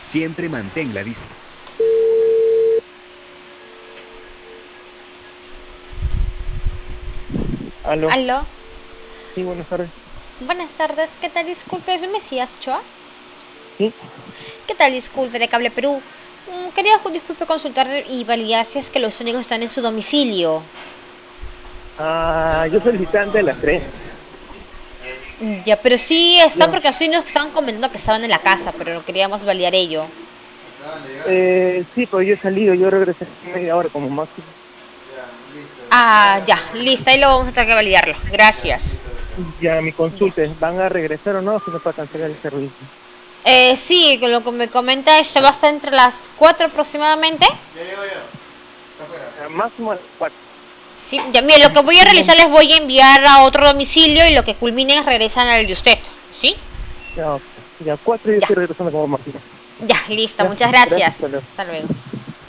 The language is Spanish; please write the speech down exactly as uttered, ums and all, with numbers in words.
Siempre mantén la distancia. Aló. Aló, Sí, buenas tardes. buenas tardes, ¿qué tal? Disculpe, ¿es Mesías Ochoa? Sí. ¿Qué tal? Disculpe, de Cable Perú. Mm, quería, disculpe, consultar y validar si es que los únicos están en su domicilio. Ah, yo solicité antes de las tres. Mm, Ya, pero sí está Ya. porque así nos estaban comentando que estaban en la casa, pero no queríamos validar ello. Eh, sí, pues yo he salido, yo regresé en media hora como máximo. Ah, ya, listo, ahí lo vamos a tener que validarlo. Gracias. Ya, mi Ya. consulta es, ¿van a regresar o no? Si no, para cancelar el servicio. Eh, sí, con lo que me comenta, se va a estar entre las cuatro aproximadamente. Ah, máximo a las cuatro. Sí, ya, mire, lo que voy a realizar les voy a enviar a otro domicilio y lo que culminen regresan al de usted. ¿Sí? Ya, ok. Ya, cuatro y yo Ya, estoy regresando como máximo. ya, listo, Ya, muchas gracias, gracias. hasta luego. Hasta luego.